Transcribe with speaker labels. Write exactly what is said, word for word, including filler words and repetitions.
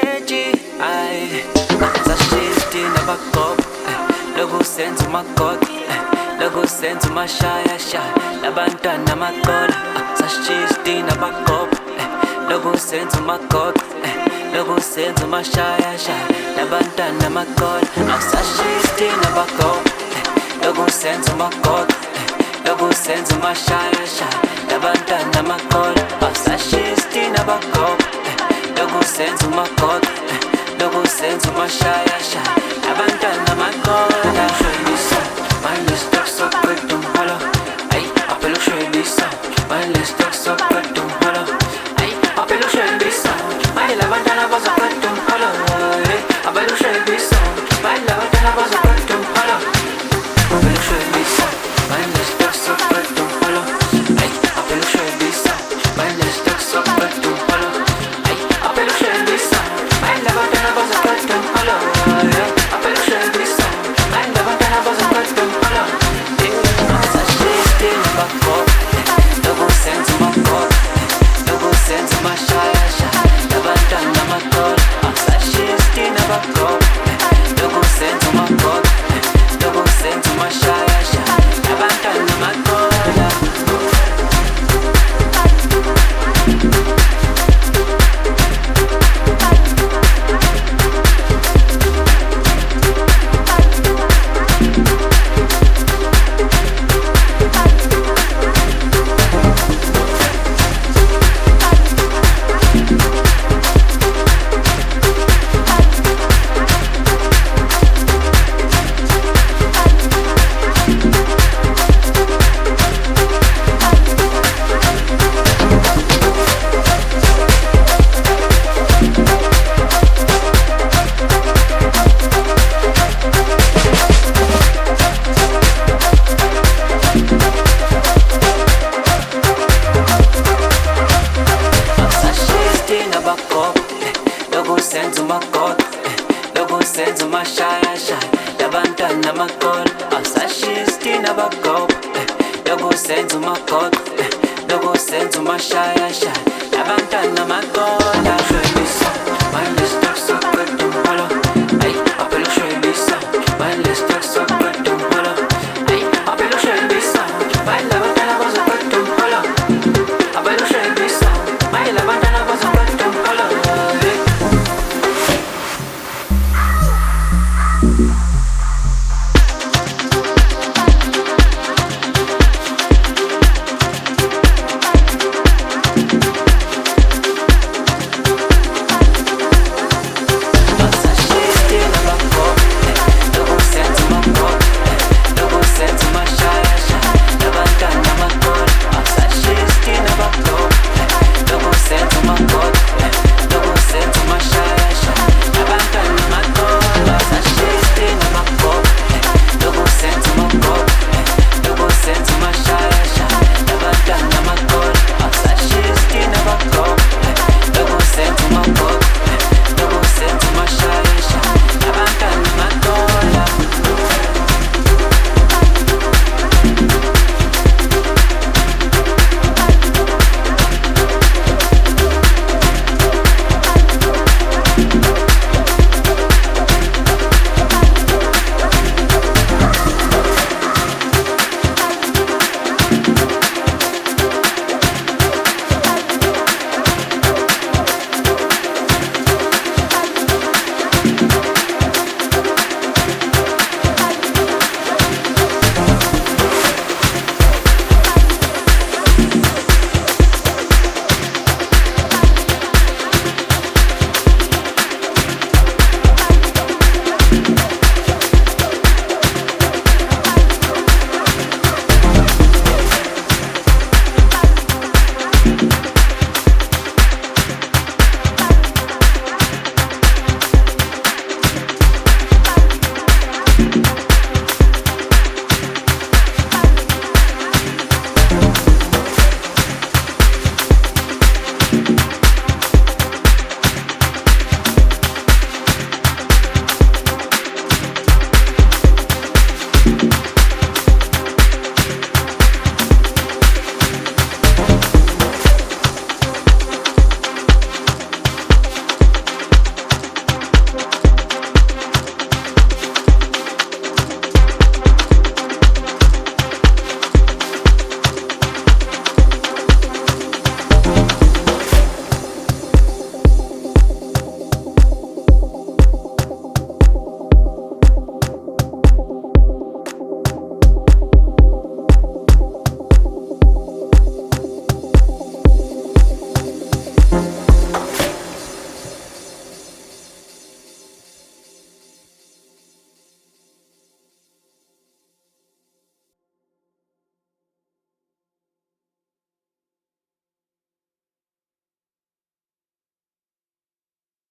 Speaker 1: energy, ay sashifti nabakop, loku senza umakot, loku senza umashaya shaya, labantwana makolo, sashifti nabakop, loku senza umakot, loku senza umashaya shaya, labantwana makolo, sashifti nabakop, loku senza umakot, loku senza umashaya shaya, labantwana makolo, sashifti nabakop, loku senza umakot, loku senza umashaya shaya, labantwana makolo. Shwelisa, manje stuck so quick umholo, ay apelo shwelisa, manje stuck so quick umholo, ay apelo shwelisa, manje labantwana baza quick umholo, ay apelo shwelisa, manje labantwana baza quick umholo, apelo shwelisa, manje stuck so quick umholo, ay apelo shwelisa, manje stuck so quick umholo, ay apelo shwelisa, manje labantwana baza quick umholo, ay apelo shwelisa, manje labantwana baza quick umholo. Sashifti nabakop, loku senza umakot, loku senza umashaya shaya, labantwana makolo. Sashifti nabakop, loku senza umakot, loku senza umashaya shaya, labantwana makolo. Loku senza umakot, loku senza umashaya shaya, labantwana makolo. Sashifti nabakop, loku senza umakot, loku senza umashaya shaya, labantwana makolo. Shwelisa, manje